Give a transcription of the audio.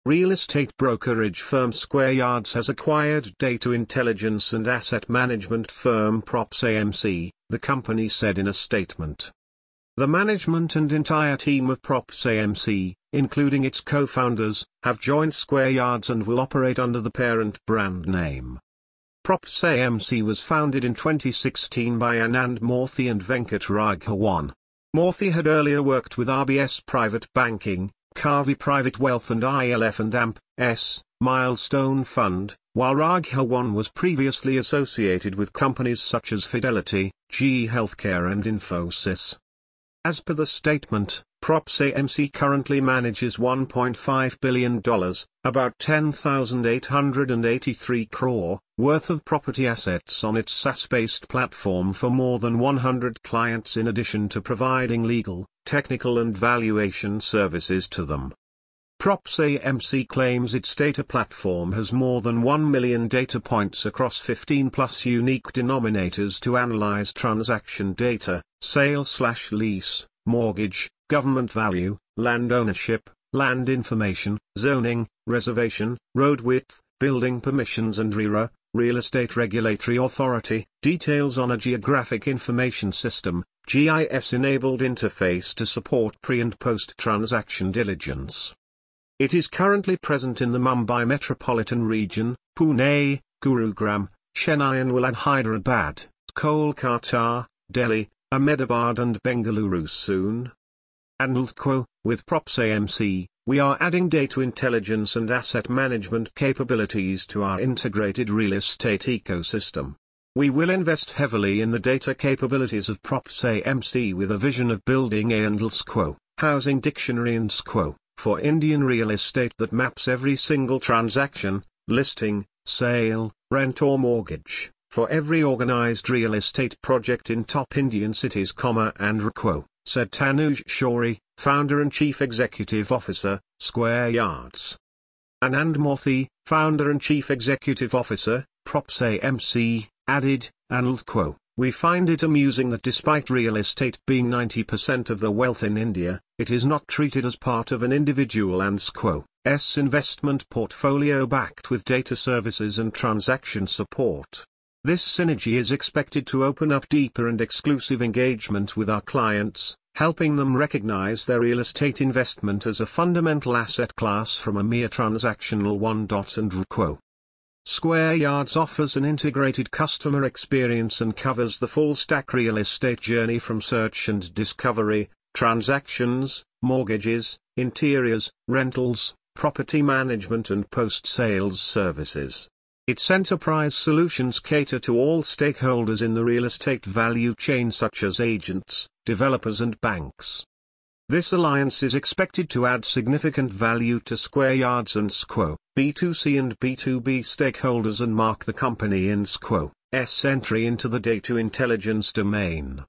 Real estate brokerage firm Square Yards has acquired data intelligence and asset management firm Props AMC, the company said in a statement. The management and entire team of Props AMC, including its co-founders, have joined Square Yards and will operate under the parent brand name. Props AMC was founded in 2016 by Anand Moorthy and Venkat Raghavan. Moorthy had earlier worked with RBS Private Banking, Kavi Private Wealth and ILF and AMP.'s Milestone Fund, while Raghavan was previously associated with companies such as Fidelity, GE Healthcare and Infosys. As per the statement, Props AMC currently manages $1.5 billion, about 10,883 crore, worth of property assets on its SaaS-based platform for more than 100 clients in addition to providing legal, technical and valuation services to them. Props AMC claims its data platform has more than 1 million data points across 15+ unique denominators to analyze transaction data, sale/lease, mortgage, government value, land ownership, land information, zoning, reservation, road width, building permissions and RERA, Real Estate Regulatory Authority, details on a Geographic Information System, GIS-enabled interface to support pre- and post-transaction diligence. It is currently present in the Mumbai metropolitan region, Pune, Gurugram, Chennai and will add Hyderabad, Kolkata, Delhi, Ahmedabad and Bengaluru soon. With Props AMC, we are adding data intelligence and asset management capabilities to our integrated real estate ecosystem. We will invest heavily in the data capabilities of Props AMC with a vision of building a housing dictionary and for Indian real estate that maps every single transaction, listing, sale, rent or mortgage, for every organized real estate project in top Indian cities, and said Tanuj Shourie, founder and chief executive officer, Square Yards. Anand Moorthy, founder and chief executive officer, Props AMC, added, we find it amusing that despite real estate being 90% of the wealth in India, it is not treated as part of an individual and Square's investment portfolio backed with data services and transaction support. This synergy is expected to open up deeper and exclusive engagement with our clients, helping them recognize their real estate investment as a fundamental asset class from a mere transactional one. Square Yards offers an integrated customer experience and covers the full-stack real estate journey from search and discovery, transactions, mortgages, interiors, rentals, property management and post-sales services. Its enterprise solutions cater to all stakeholders in the real estate value chain such as agents, developers and banks. This alliance is expected to add significant value to Square Yards and Square, B2C and B2B stakeholders and mark the company in Square's entry into the data intelligence domain.